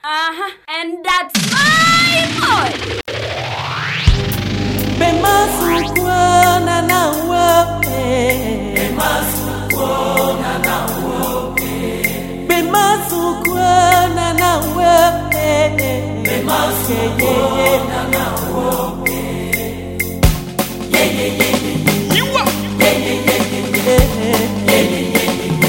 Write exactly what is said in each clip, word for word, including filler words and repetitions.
Uh-huh, and that's my boy. Bemasukwa na na wope. Bemasukwa na na wope. Bemasukwa na na wope. Bemasukwa na na wope. Yeah yeah yeah yeah. You up? Yeah yeah yeah yeah. Yeah yeah yeah yeah.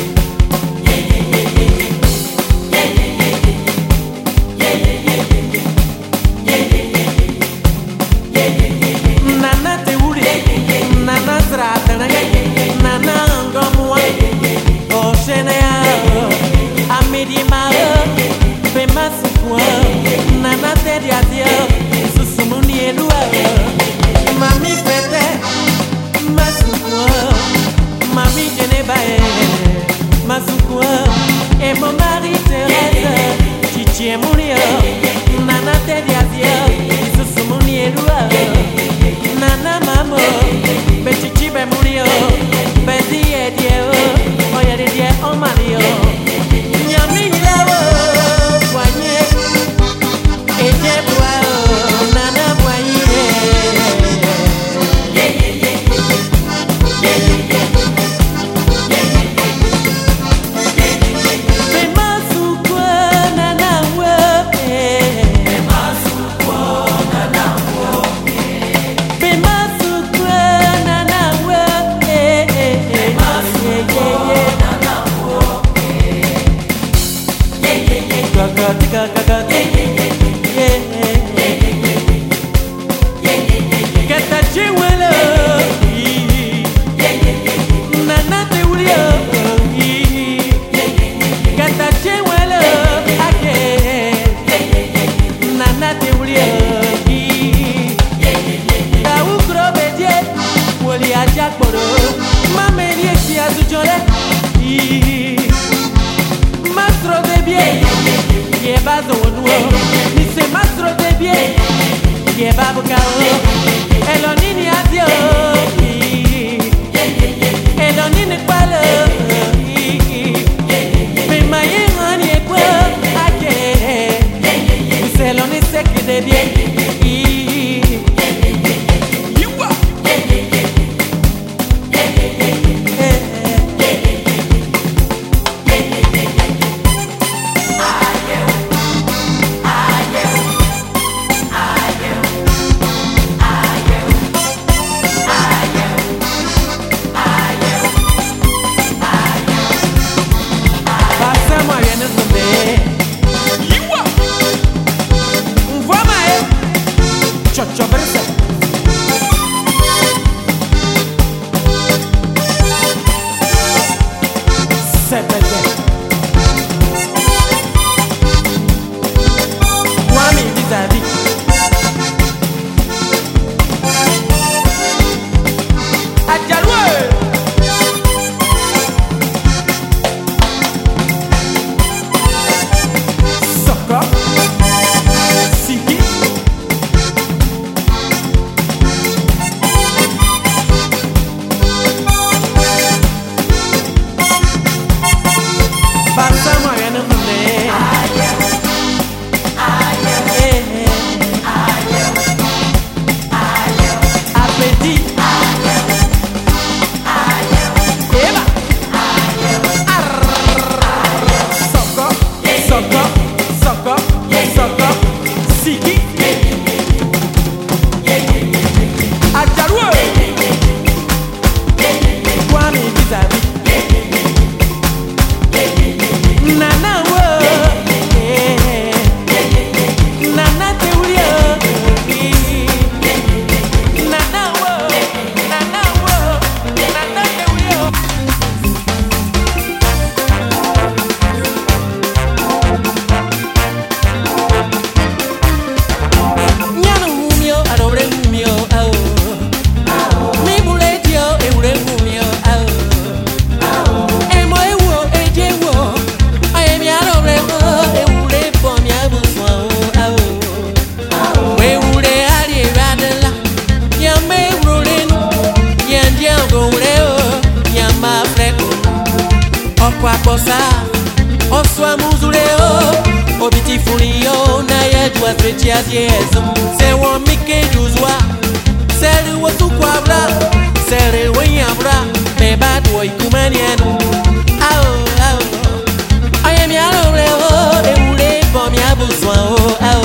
Mami fete, masukwa, mami Genebae, masukwa, et mon mari Thérèse, Chichi et Mounia, Nana Tediazia, Isusu Mounia, Nana Mamo, Bechichi Be Mounia, Bedi Edio, Oya de Die O Mario, Nyami Lawo, Poigné, et Jeboa, Nana Poigné. Kwa posa, oswa muzuleo, obiti Ulio na ya jua strechias yesu. Se wa mike juzwa. Sere wa tu kwabra. Sere wa yabra. Me bad boy kumanienu. Ao ao. Oye mi alo reo. E ule po mi abuswa o ao.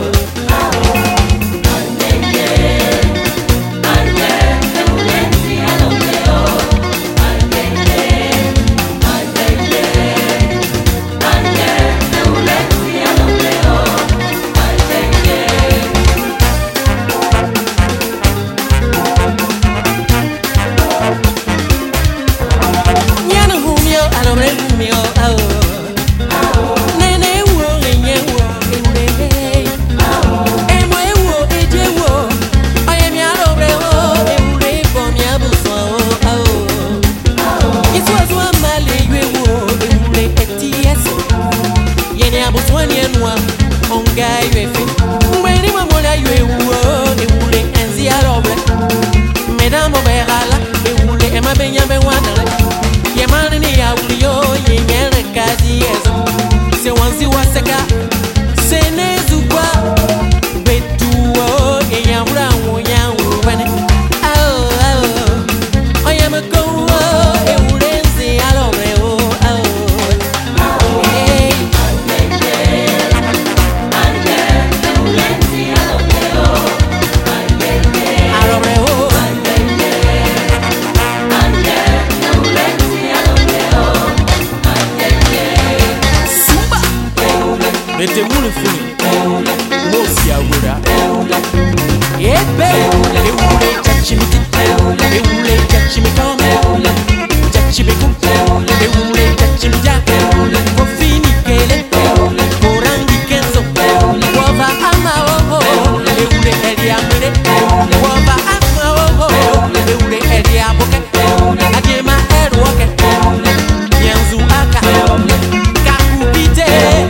Mete mulu funi, mosi agora. Ebe, eule chachimiti, eule chachimikom, chachimikum, eule chachimija, kofini kele, korangi kenzo, wava ama oho, eule edi amure, wava ama oho, eule edi aboke, adema erwoke, nyanzu aka, kakupite.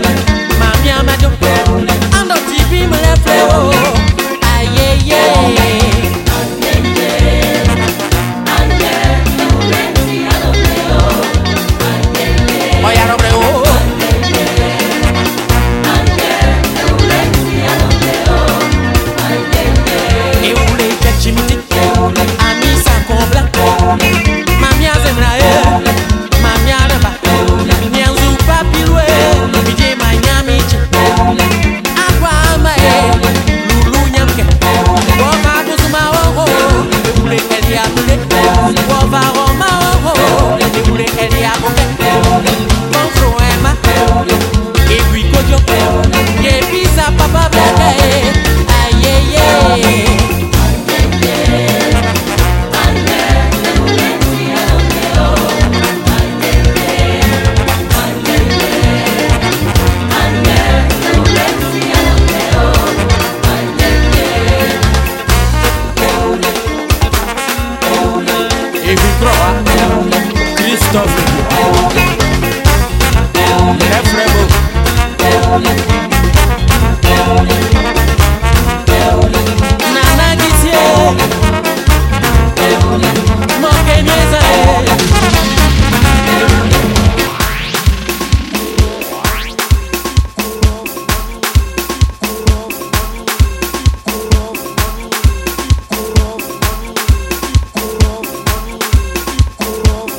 Ando tipi me le fleo, aye ye. Oya no fleo. Eule kachimiti, amisa kombla, mami azemra e, mami araba, nyanzu papilwe, bije manyami. Aqua mae, lulu nyamke. Wova duzuma oho, eule edi abule. Wova roma oho, eule edi aboke. Monfro ema, ebi kojo. Yebi sa papa blake, aye ye. Christophe Efremo Nana Gitie Moke Nyeza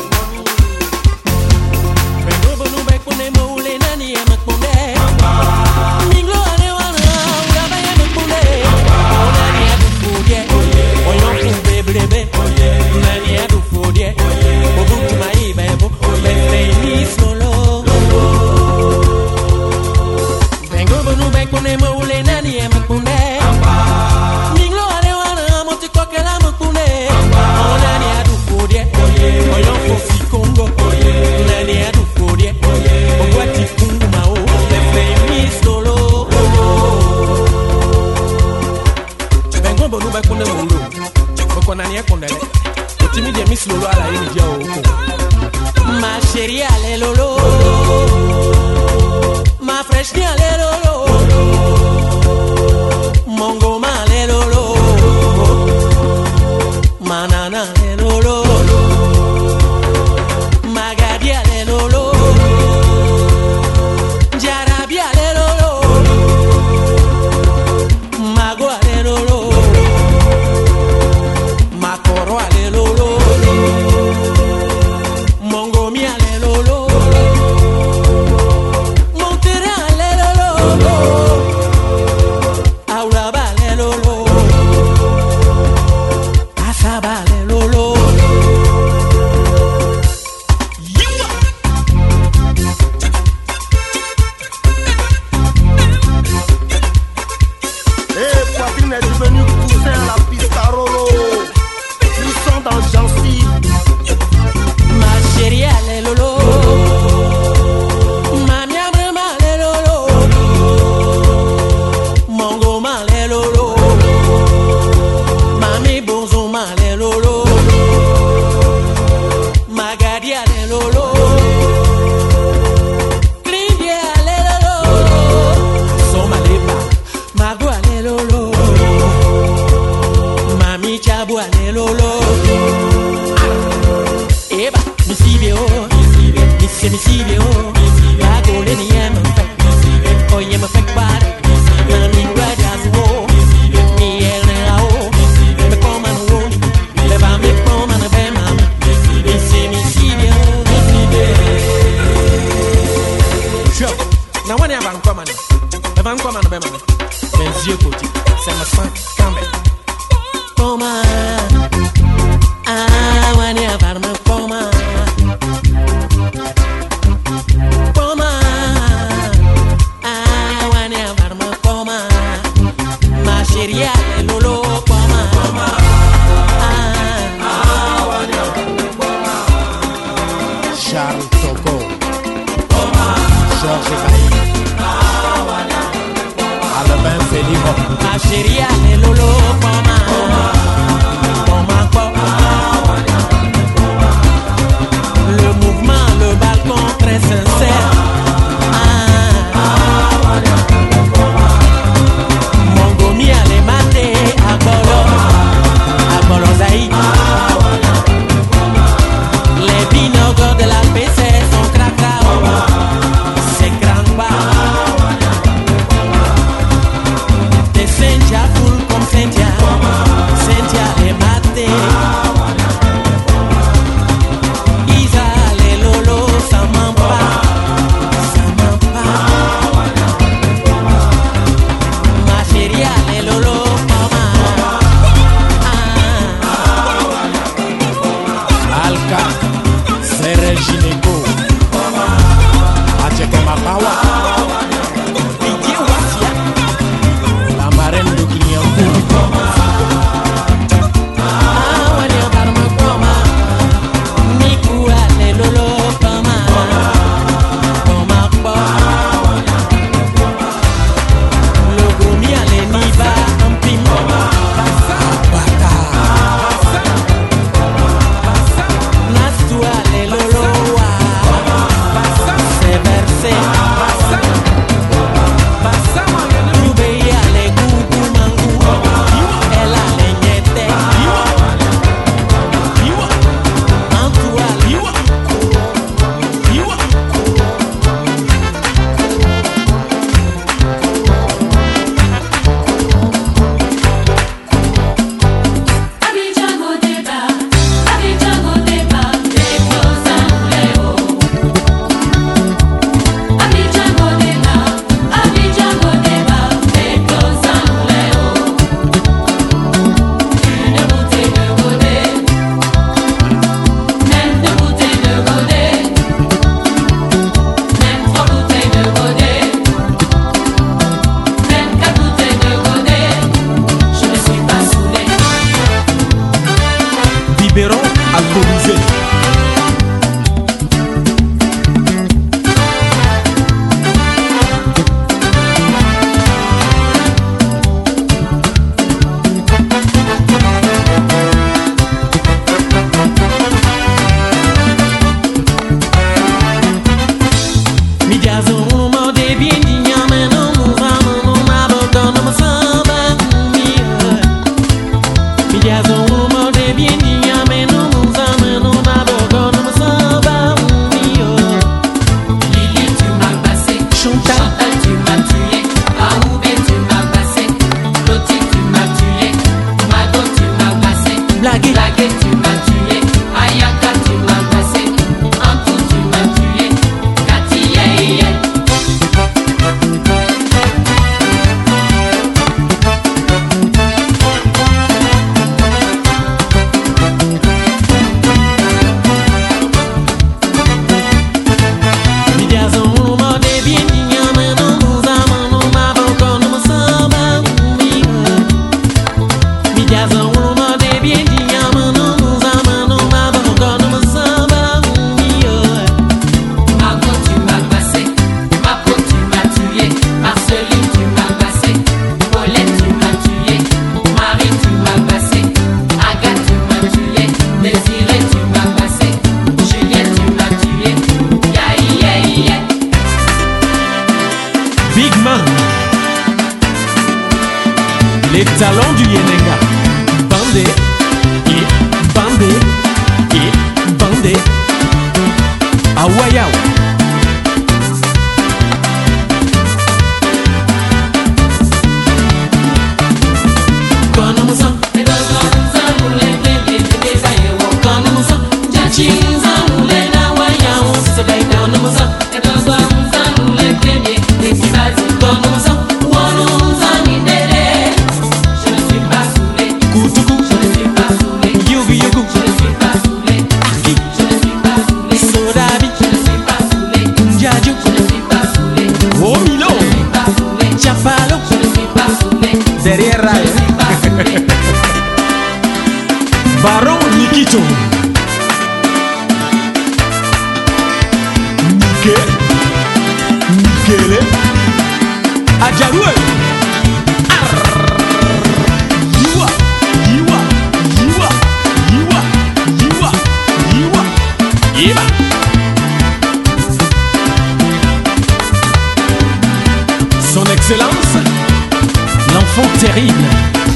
Nani e makmone lolo. Aura bale lolo. Asa bale lolo. Eh, Poitrine est devenu cousin à la piste à Rolo. Ils sont dans gencive. Ma chérie, allez lolo. Mami abrema le lolo. Mongo ma le lolo. Mami bonzo ma le lolo. Magadi ale lolo. Klindi ale lolo. Soma leba. Mago ale lolo. Mami chabu ale lolo. Eba, mi sibio, mi se mi sibio, la gole ni em fek, oye me fek pare, na mi grada suo, mi el ne ao, me koma no wo, le va me koma na be mama, mi se mi sibio, mi sibio. Sure, na wani avan koma na, avan koma na be mama, ben zio koti, se ma san kambe, koma. Ah, when you have me poma, poma. Ah, when you have me poma, ma chérie, lolo poma. Ah, when you have me poma. Charles Toko, Georges Bailly, Albin Félix, ma chérie, lolo poma. Poma, poma. Le mouvement, le balcon très sincère. Ah, Mongomi allait mater à Bolo, à Bolozaï. Les binogres de la P C sont cracao, c'est grand bas. Des Saint-Dia full comme Saint-Dia. Big Man, les talents du Yenenga. Bandé, et bandé, et bandé. Awayao. Derrière Rail. Baron Nikito. Nike. Nikele. Adjaroué. Yiwa. Yiwa. Yiwa. Yiwa. Yiwa. Yiwa. Yiwa. Son Excellence, l'enfant terrible.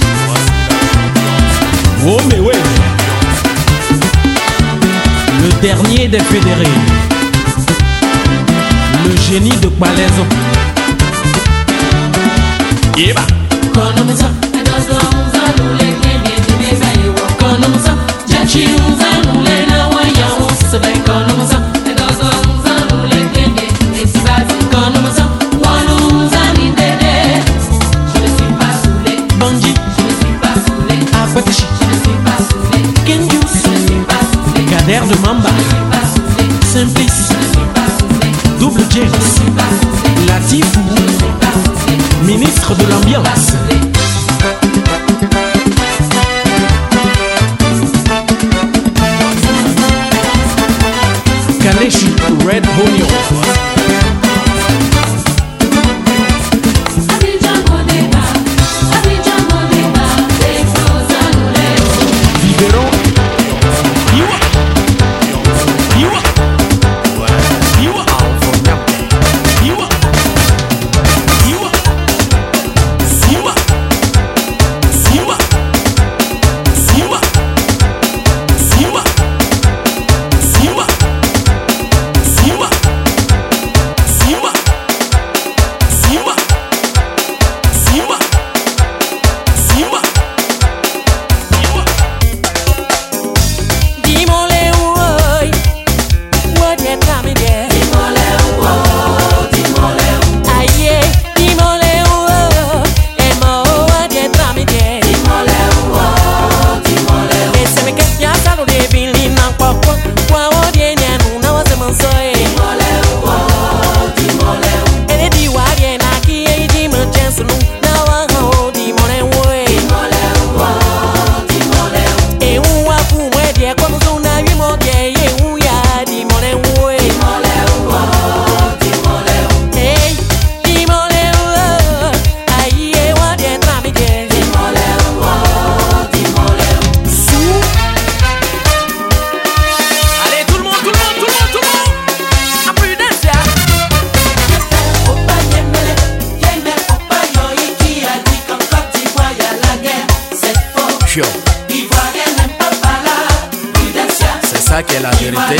Oh mais ouais. Le dernier des fédérés. Le génie de Palaiso. Yeba. Kader de Mamba, Simplice, Double James, Latifou, ministre de l'ambiance. Kaneshi, Red Onion. C'est ça qui est la vérité.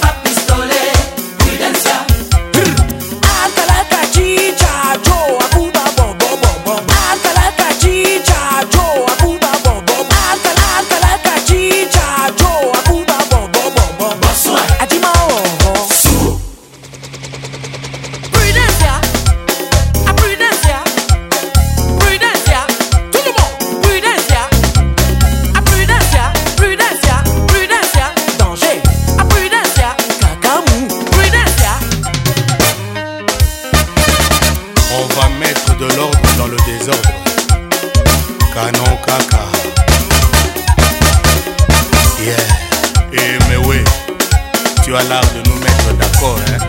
De l'ordre dans le désordre. Canon Kaka. Yeah. Et mais oui, tu as l'art de nous mettre d'accord, hein.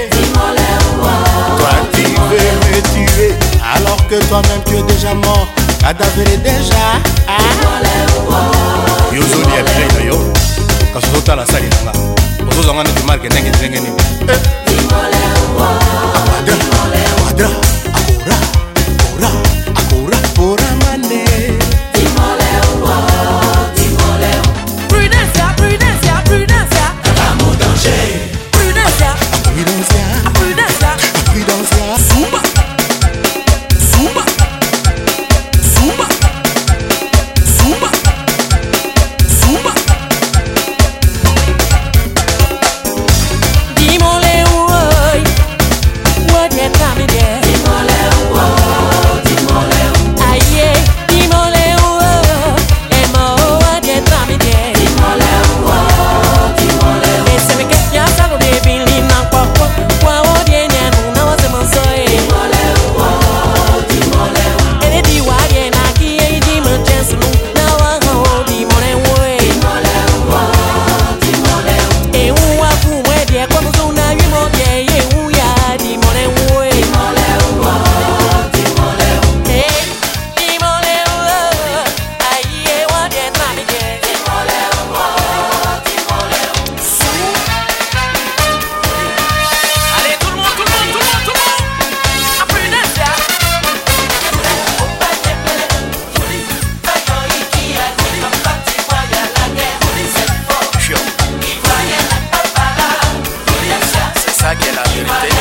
Toi tu veux me tuer alors que toi-même tu es déjà mort. Cadavre déjà. Yo zoni ya bilei na yo kasi ozotala sali nanga ozozanga neti marke ndenge ndenge nini Quadra, quadra, akora, akora, akora, akora mane. Prudencia, prudencia, prudencia. Vamos danger. Prudencia, Prudencia, prudencia. prudencia. Zumba, zumba, zumba, zumba, zumba. Dimole uoi, what you coming there? Dimole oh, dimole oh. Aye, dimole uoi, emo what you coming there? Dimole oh, dimole oh. Ese me que ya salgo de Billy na kwa kwa kwa odie nyanu na wase monsoe. Dimole oh, dimole oh. Ene di wadi na ki e di mo chance nu na wa ho di mo ne we. Dimole oh, dimole oh. E un wa ku we die kwa mo so na wi mo die ye u ya di mo ne we. Dimole oh, dimole oh. E di mo ne we. Aye wa de na mi je. Dimole oh, dimole oh. Allez tout le monde, tout le monde, tout le monde, tout le monde. A prudencia. C'est ça qui est la vérité.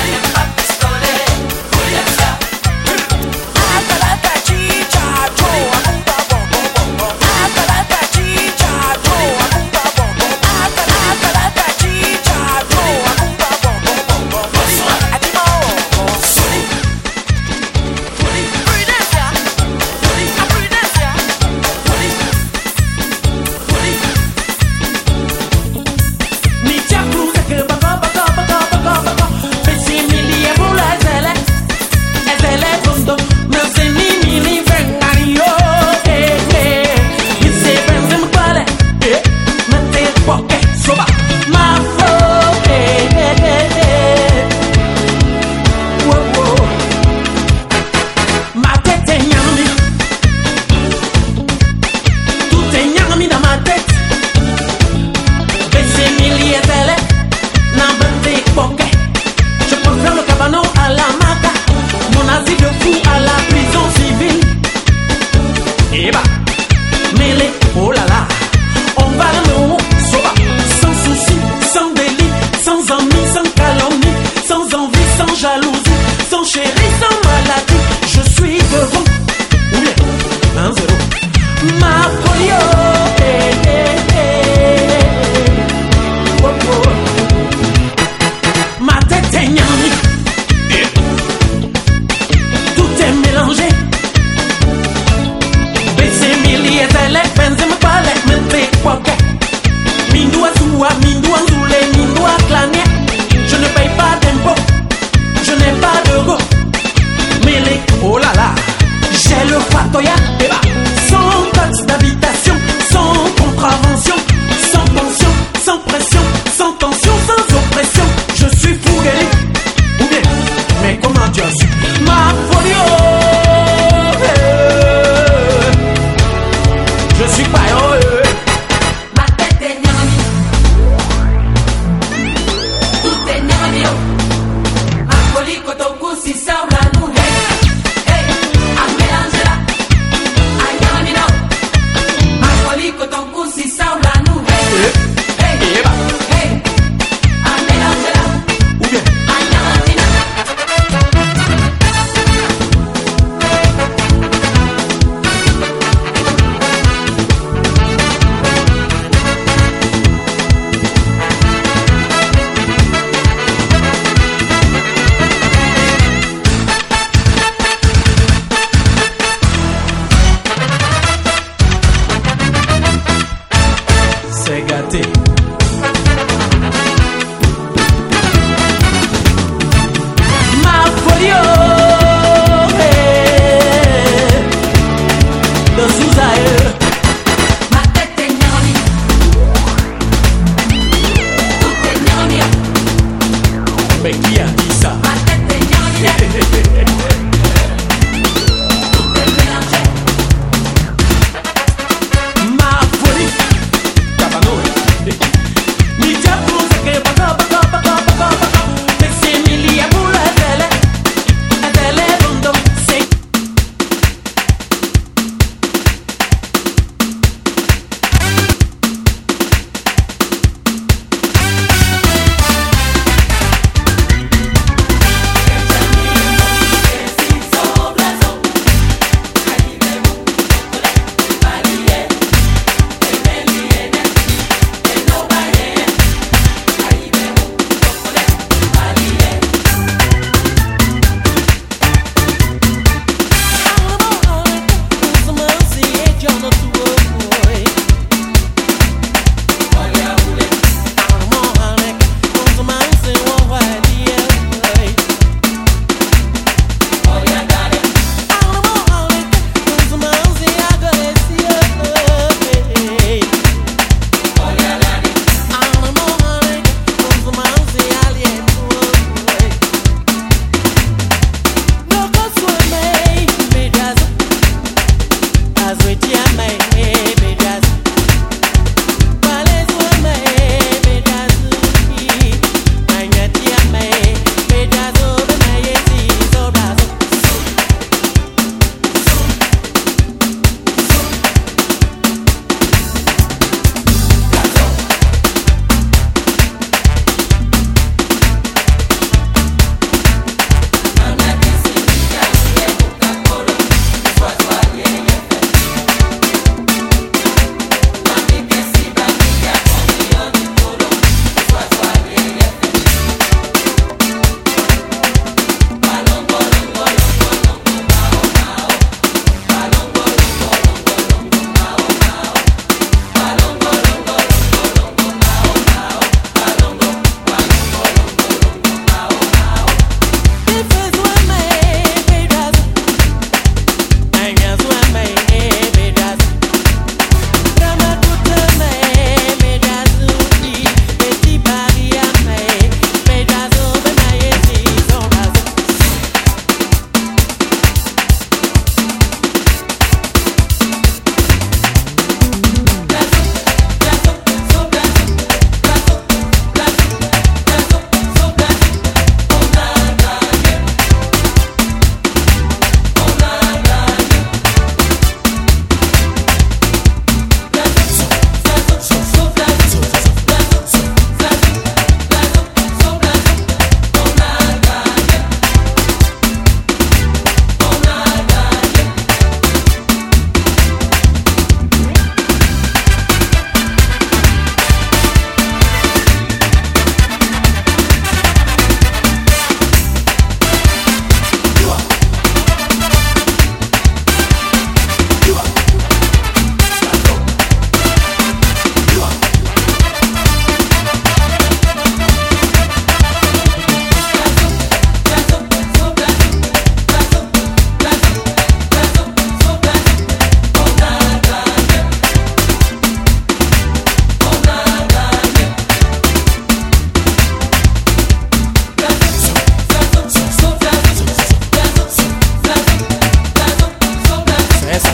Essa.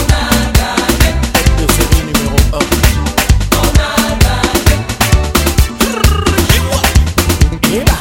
De série numéro un. Eba.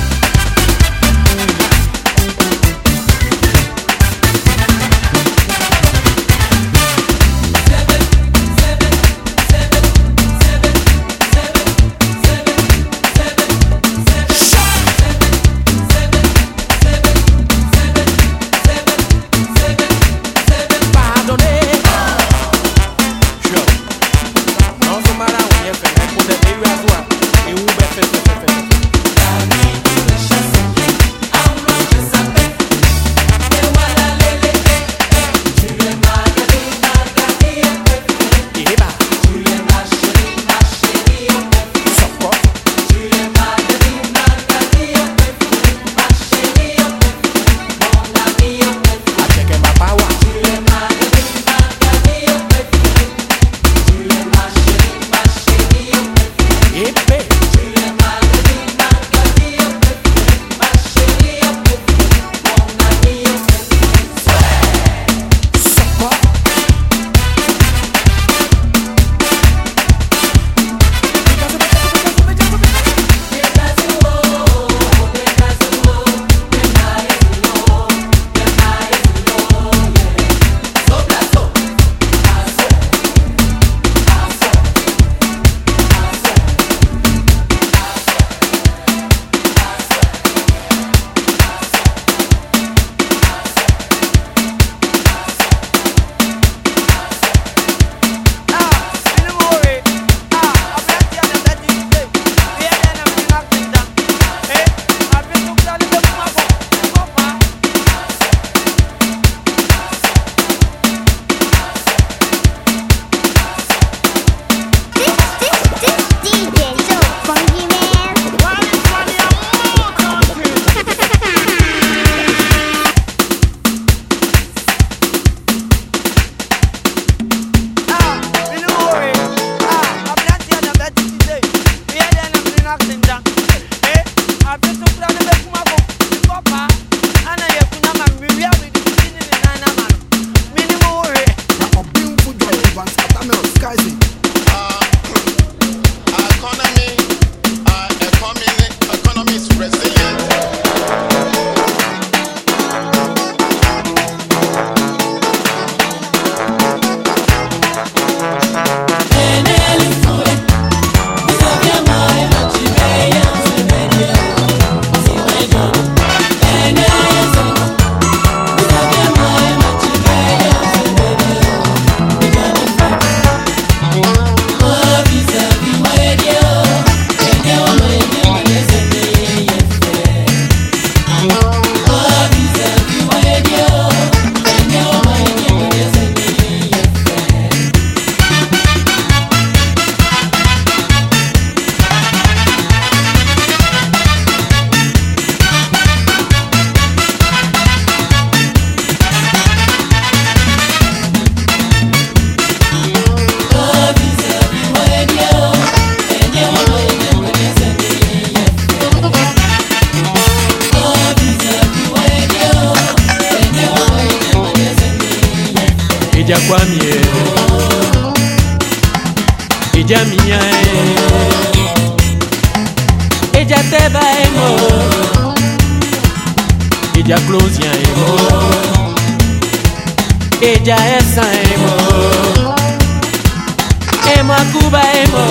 Kwamie Ija miya Ija teba emo Ija closien emo Ija esa emo Emo akuba emo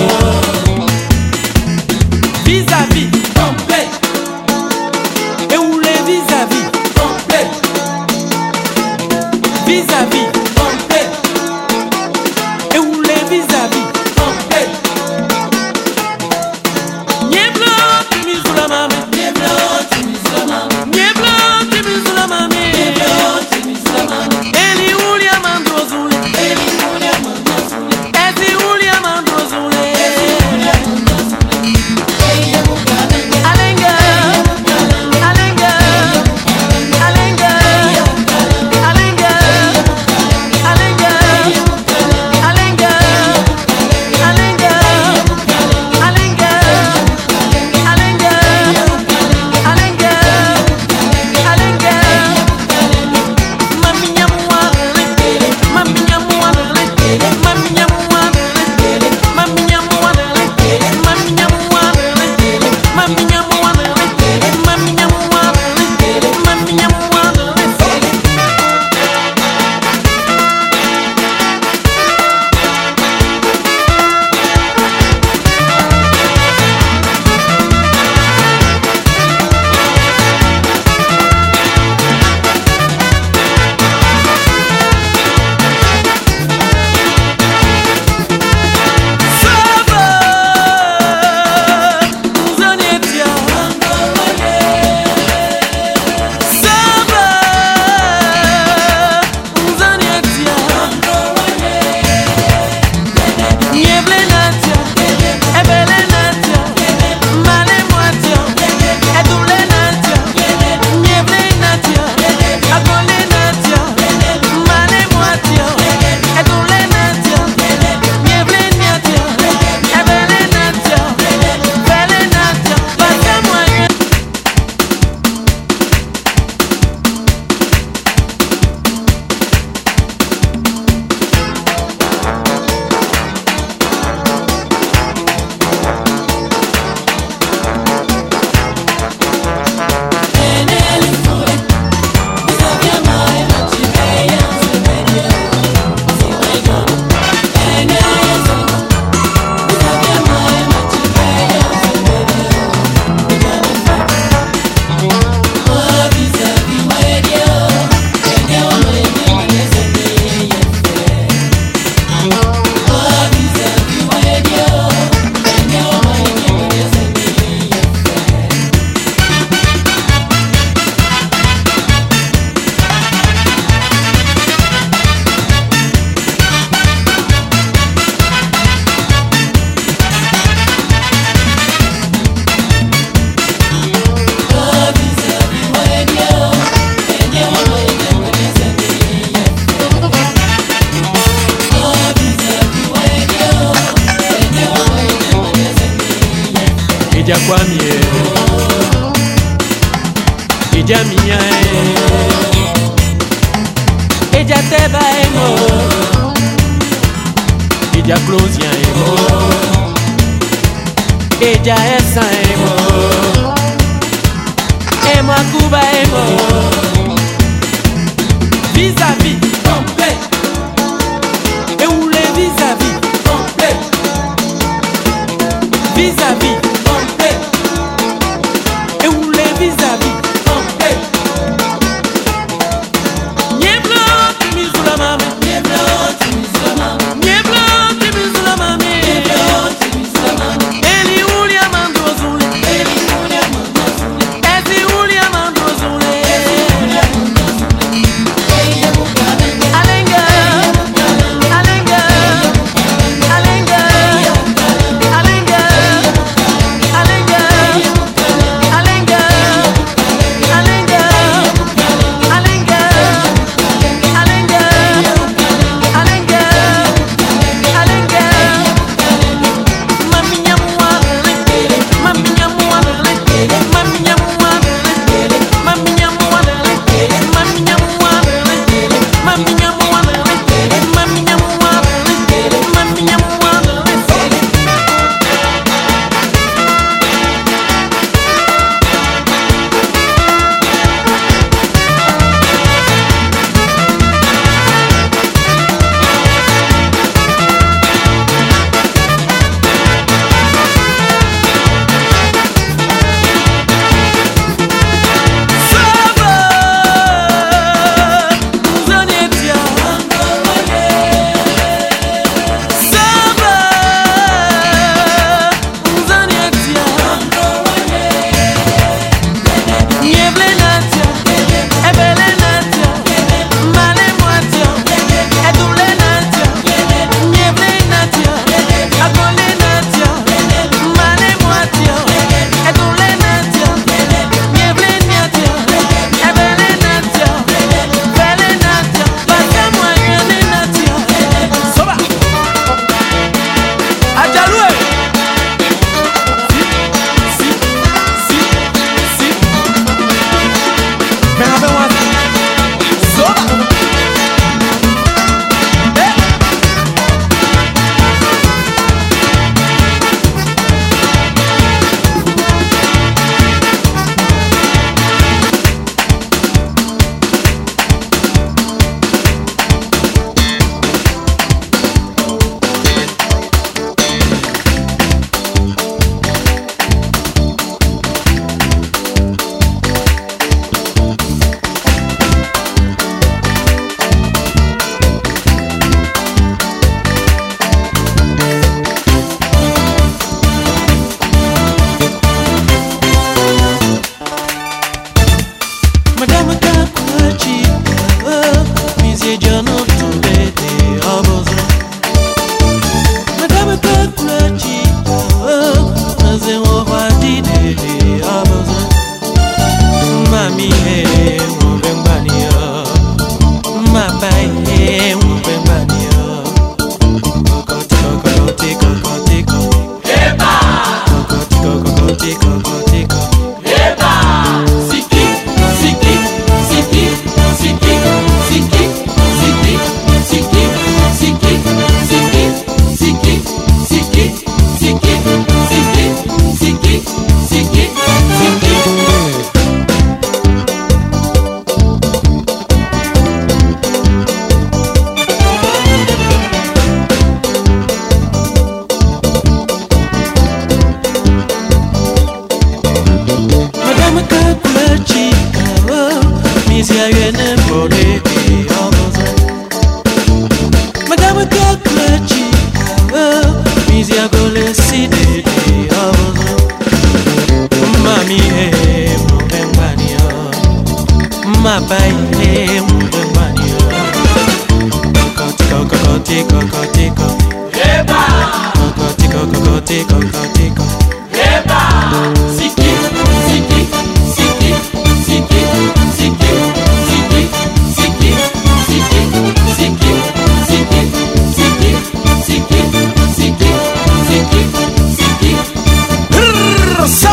Vis-à-vis complet Et où les vis-à-vis complet Vis-à-vis Eja kwamie Eja miya Eja teba emo Eja close ya emo Eja esa emo Emo akuba emo Vis-à-vis complet Et où les vis-à-vis complet Vis-à-vis complet Et où les vis-à-vis complet Nieblo, tu mises la mame Nieblo, tu mises la mame Nieblo, tu mises la mame Nieblo, tu mises la mame Eli ulia mandozule Eli ulia mandozule Ezi ulia mandozule Ezi ulia mandozule Alenga Alenga Alenga Alenga Alenga Alenga Alenga Alenga Alenga Alenga Alenga Mami nyamuare Mami nyamuare Mami nyamuare Mami nyamuare Mami nyamuare Mami nyamuare Mami nyamuare Mami nyamuare Madame Kakwachi, Mizie Jano Tubete, Abozo. Madame Kakwachi, Maze Wawadi Dede, Abozo. Mami he, Mwembania, Mabai he, Mwembania. Kokoti, kokoti, kokoti, kokoti. Eba! Kokoti, kokoti, kokoti, kokoti. Eba! Siki, siki, siki, siki, siki, siki, siki, siki, siki, siki, siki, siki, siki, siki, siki, siki. Madame Kakwachi, Mizia yene mbole obozo. Madame Kakwachi, Mizia gole side obozo. Mami he mbembania, mabai he mbembania. Kokoti kokoti kokoti kokoti. Eba. Kokoti kokoti kokoti kokoti. Eba. Siki siki siki siki siki siki siki siki siki siki siki siki siki siki siki.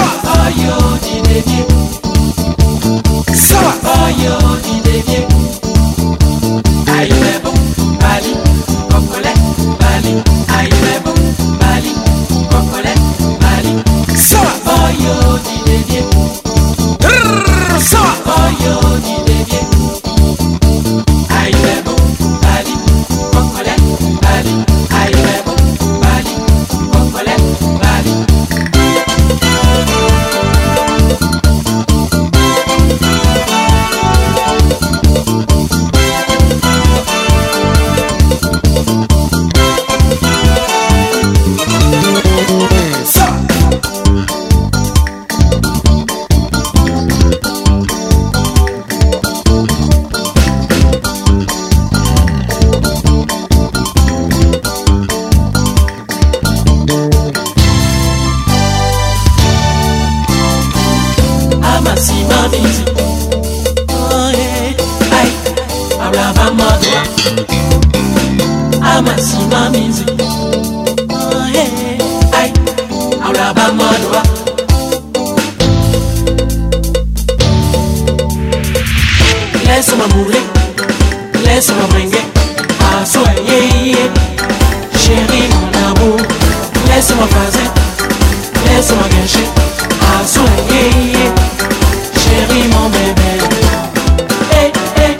masima minzi. Oh, hey, ay, auraba modwa. Laisse-moi mouler, laisse-moi bringuer. Ah, soyez, chérie, mon amour. Laisse-moi passer, laisse-moi gâcher. Ah, soyez, chérie, mon bébé. Hey, hey.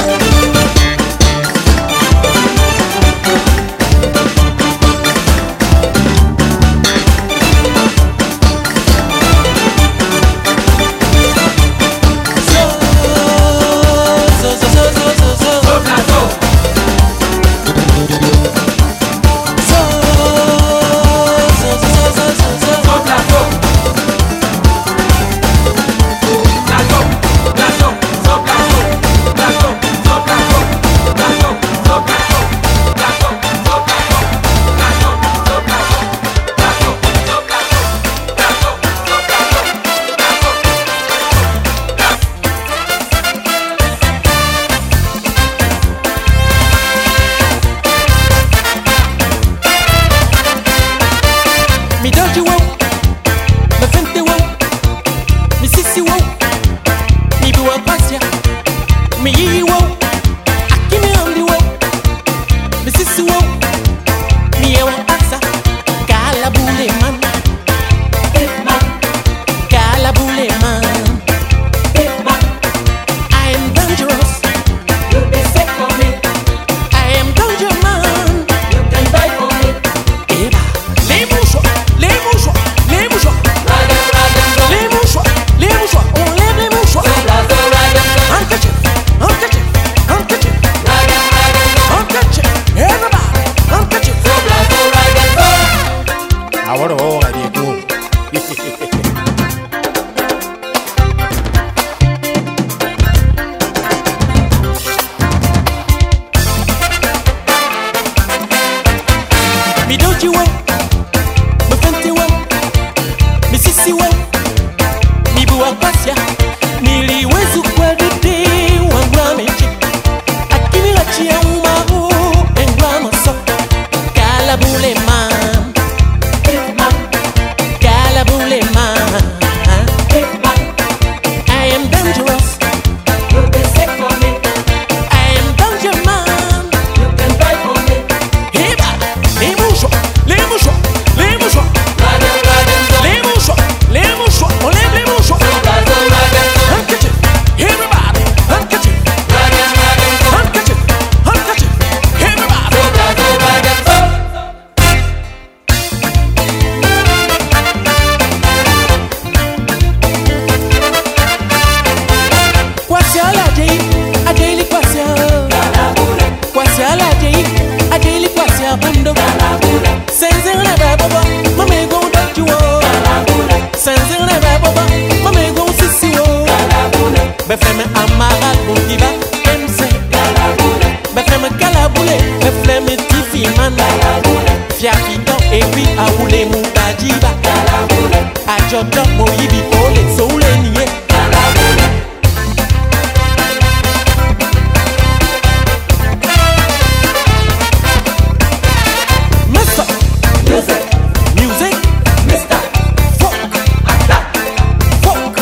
Befleme amaral bondiba M C Befleme kalaboule Befleme tifi man Fiafido ewi aoule mutajiba Ajodo moyibi ole soule niye Mister Music Music Mister Folk Folk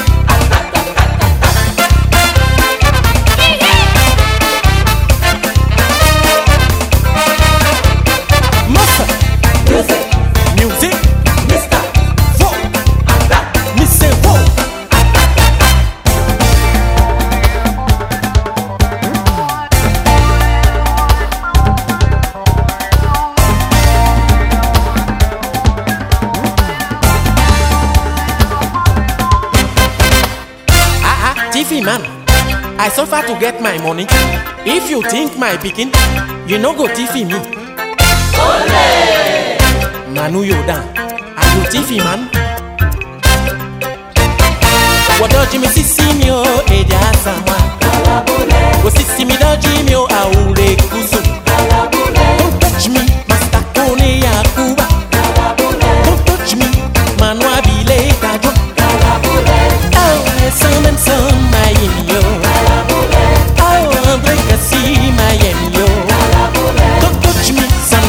Music, Mister Folk, Mister Folk. Ah ah, Tiffy man, I suffer to get my money. If you think my picking, you no go Tiffy me. Manu Yodan, are you Tiffy man? What do you see me o eja sama? Go see me do me o aure kusu. Don't touch me, Master Kone Yakuba. Don't touch me, Manwa Bile Kajo. Oh, son and son, my yo. Oh, Andre Kasi, my yo. Don't touch me, son.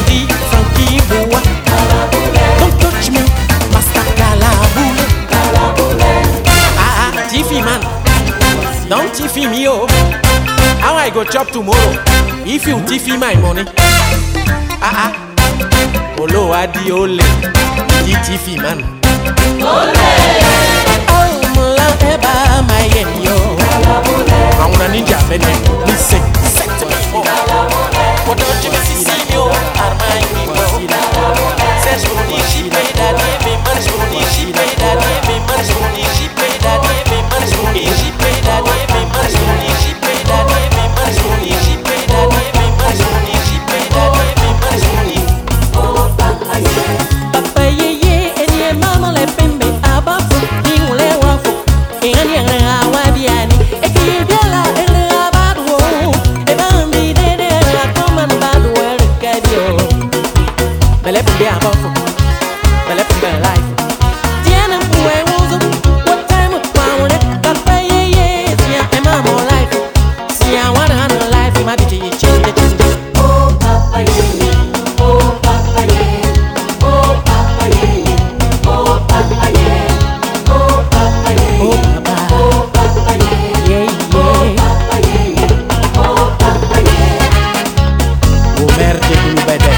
go chop tomorrow. If you tiffy my money. Ah ah. Olo adi ole. Di tiffy man. Ole. Oh mula eba my yo. Mauna ninja bene. Me say set me more. What don't you see see yo? Armai mi mo. Serge Mouni jipe dadi me man Mouni jipe dadi me man Mouni jipe dadi me man Mouni jipe dadi me man Mouni jipe dadi me man Mouni jipe dadi me man Mouni jipe dadi me man Mouni. Oh papa ye, papa ye ye, eni mama le pembe abafu, ni mule wafu, eni eni awadiani, eki biela eni abadwo, ebambi de de la common badwo kadio. Bele pembe abafu, bele pembe life. Tiene puezo, what time of power, papa ye ye, tia ema mo life, tia wana no life, ma biti change change. Oh papa ye ye, oh papa ye, oh papa ye ye, oh papa ye, oh papa ye, oh papa, oh papa ye, yeah yeah, oh papa ye ye, oh papa ye. Oh merde Goulbede.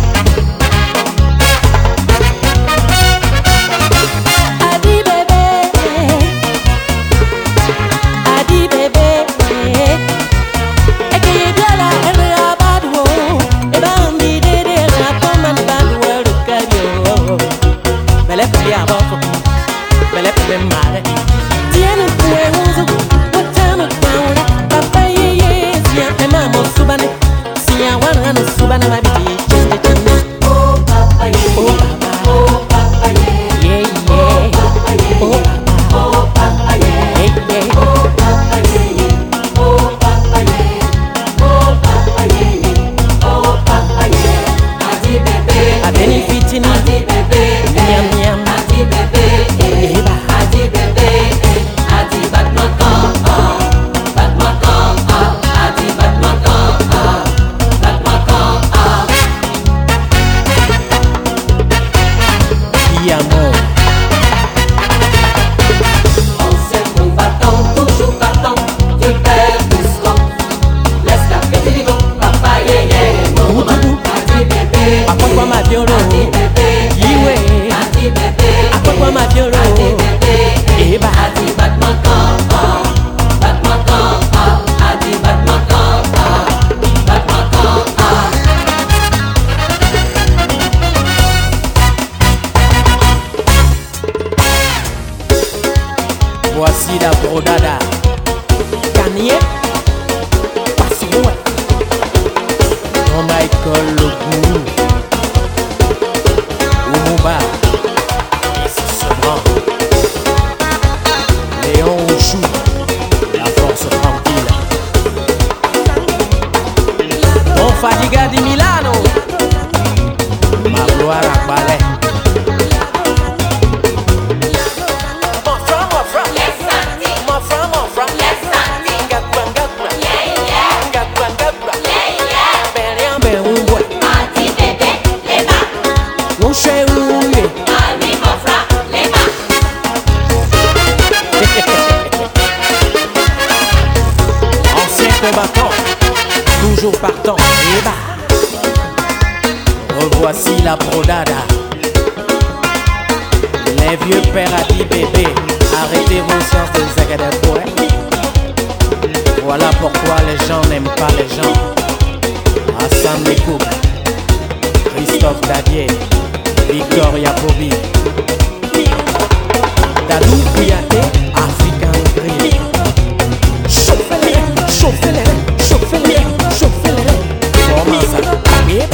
Adi bébé, Adi bébé, eke ye biala ele abadwo, ebambi de de la common badwo le cabio. Bele pembe abafo, bele pembe mare. Tiene puezo, watama kwauna, papa ye ye, siya ema mo subane, siya wana no subane mabiti chende chende. Oh papa ye, oh papa, oh papa ye, yeah yeah, oh papa ye, oh papa ye, yeah yeah, oh papa ye, oh papa ye, oh papa ye, oh papa ye. Adi bébé, abeni fitini, adi bébé, miam miam, adi bébé, eba, adi bébé, adi bat ma camp, bat ma camp, adi bat ma camp, bat ma camp. Amour. On s'aime combattant, toujours battant, tu perds du score. Laisse la petite go, papa yé yé, maman, adi bébé, à quoi quoi ma violo, adi bébé, yiwe, adi bébé, à quoi quoi ma violo, adi bébé, eba, adi bat ma camp, bat ma camp, adi bat ma camp, bat ma camp. Voici la brodada. Kanye, Passoué, Jean Michael Logoulou, Oumouba, Ici Sevran, Léon Chou, la force tranquille. Mon Fadiga di Milano, ma gloire à balai. Combattant, toujours partant, et bah. Revoici la brodada. Les vieux pères a dit bébé, arrêtez vos sens de Zagadaboué. Voilà pourquoi les gens n'aiment pas les gens. Hassan Lekouk, Christophe Dadier, Victoria Bobby, Dadou Kouyaté, African Grill. Chauffez-les, chauffez-les, chauffez-les, chauffez-les. Comment ça? Yeah.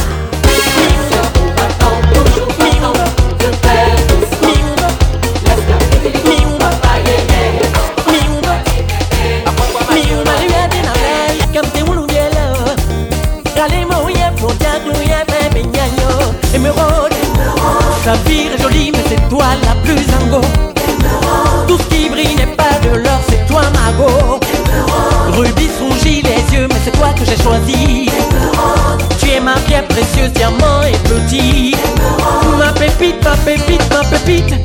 Ta vie est jolie mais c'est toi la plus zingo. Tout ce qui brille n'est pas de l'or, c'est toi Mago. Rubis rougis les yeux mais c'est toi que j'ai choisi. Tu es ma pierre précieuse, diamant et petit. Ma pépite, ma pépite, ma pépite.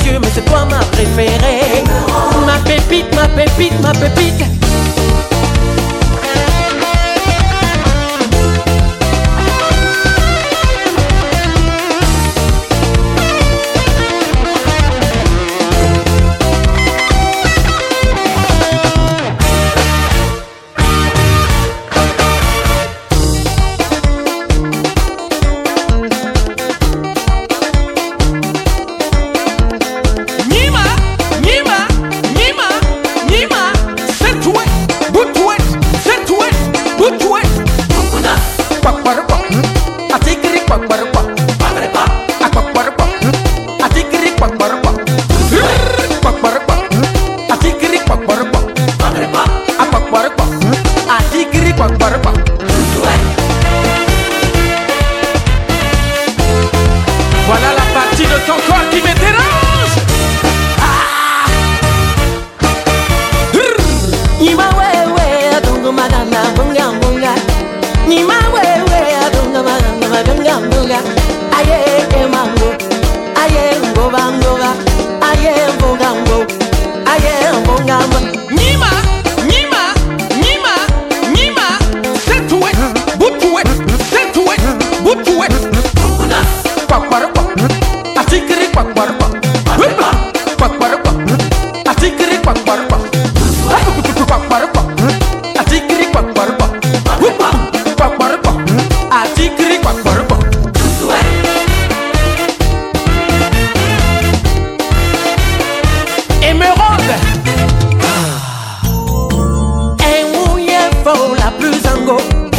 yeux, mais c'est toi ma préférée. Ma pépite, ma pépite, ma pépite. Voilà la partie de ton corps qui me dérange. Ah. Nima wewe adunga madana bunga bunga. Nima wewe adunga madana bunga bunga. Aye emango, aye ngoba ngoba, aye bunga ngo, aye bunga ngo. Nima, Nima, Nima, Nima. C'est tout, bout tout, c'est tout, bout tout. Quack, atikiri quack, quack, quack, quack, atikiri quack, quack, quack, atikiri quack, quack, quack, atikiri quack, quack. Émeraude. Un mouillé faut la plus ango.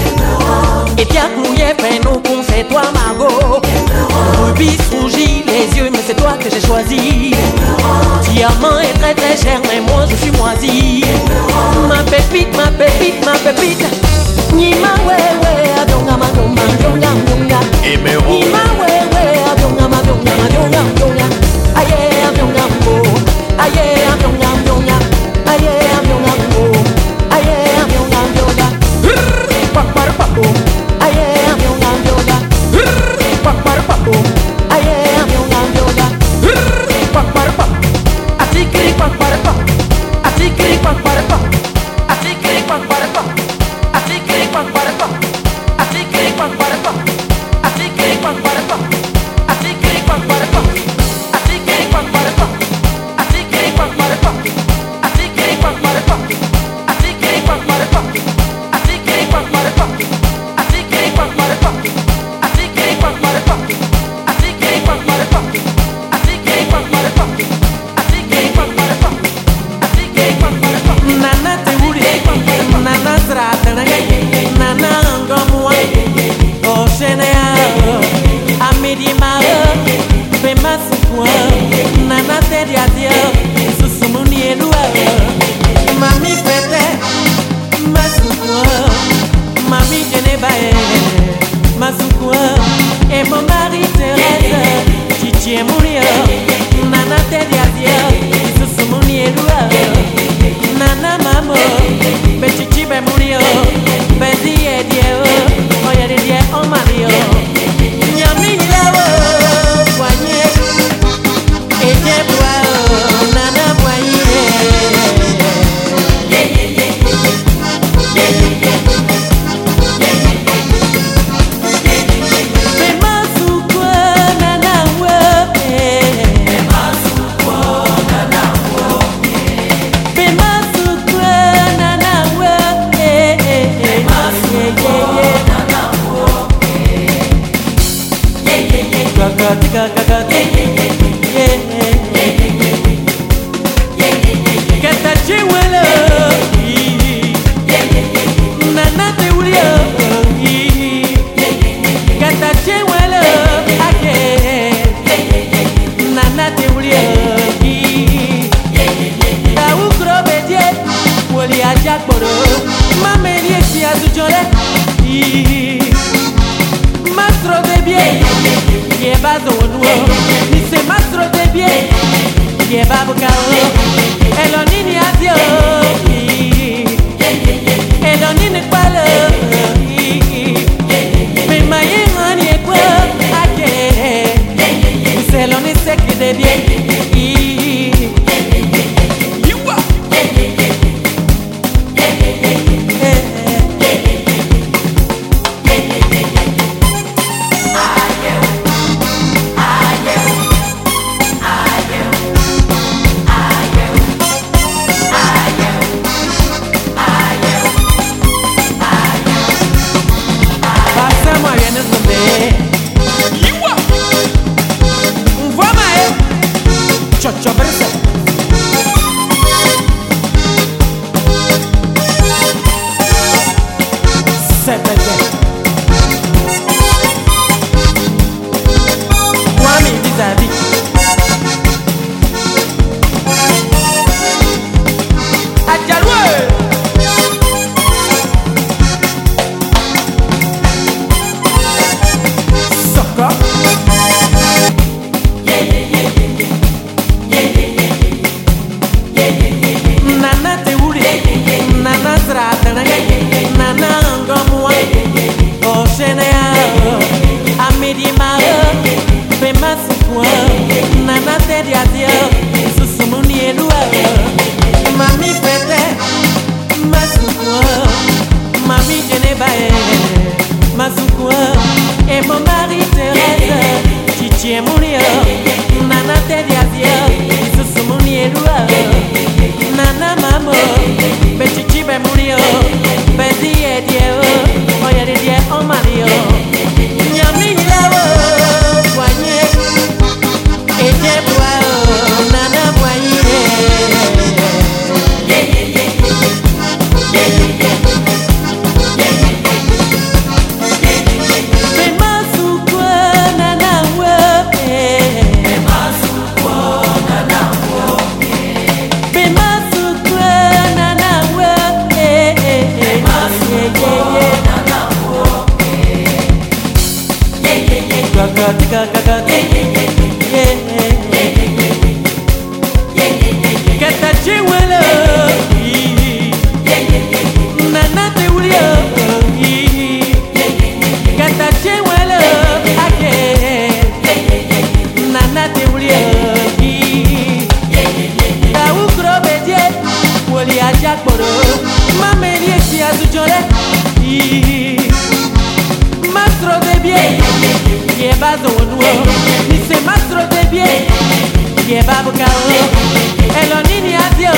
Et bien mouillé fait nous qu'on fait toi Margot. Rubis rougit les yeux, mais c'est toi que j'ai choisi. Diamant est très très cher, mais moi je suis moisi. Ma pépite, ma pépite, ma pépite. Nima wewe adonga madonga donga donga. Nima wewe adonga madonga donga donga. Aye adonga mo, aye adonga donga, aye adonga mo, aye adonga donga. Quack, quack, quack. Aye adonga donga. Quack, quack, quack. Aye adonga donga. Quack, quack, quack. Atikiri quack, quack, quack. Atikiri quack, quack, quack. Atikiri quack, quack, quack. Atikiri quack, quack, quack. Atikiri quack, quack, quack. Atikiri quack, quack, quack. Atikiri quack, quack, quack. Atikiri quack, quack, quack. Atikiri quack, quack, quack. Atikiri quack, quack, quack. Atikiri quack, quack, quack. Atikiri quack, quack, quack. Atikiri quack, quack, quack. Atikiri quack, quack, quack. Atikiri quack, quack, quack. Atikiri quack, quack, quack. Atikiri quack, quack, quack. Atikiri quack, quack, quack. Nana te uri, nana strata, nana angomwa. Oh chenea, amidi maro, pe masukwa. Nana te diadia, susumuni elua. Mami fete, masukwa. Mami jenebae, masukwa. Et mon mari Thérèse, Titi et Mouria. Nana te diadia, susumuni elua. Nana mamo, Betiti be Mouria. Bedi e dieo, oya de die o Mario. Nyami lawo, poignet. Et je bois, nana poignet. Fais-moi sous quoi, nana, ouais. Fais-moi sous quoi, nana, Gagati, gagati, Gata chiwele, nana te ulia, Gata chiwele, ake, nana te ulia, ta ukro bedie, woli ajak boro, mameli esi azujole, mastro de bien. Yeba donuo, ni se mastro de bien. Yeba bukao, elonini adio, elonini kwalo, me maye ngani ekwa ake, seloni sekri de bien. masukwa nana te diadio susumuni elua mami fete masukwa mami genebae masukwa et mon mari Thérèse chichi emunio nana te diadio susumuni elua nana mamo bechichi bemunio bedi edio oya de die o mario nyami lawo wanye eje bwa nana wanye Kaka kaka yeah kata chewelo nana te ulio kata chewelo ake nana te ulio ta ukro bedie woli ajakporo mameli esi azujole mastro de bien ye bazo nuo ni se mastro de bien ye babu kao elonini adio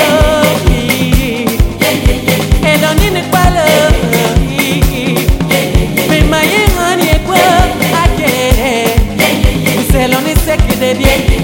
elonini palo me maye ngani ekwa ake se loni sekide bien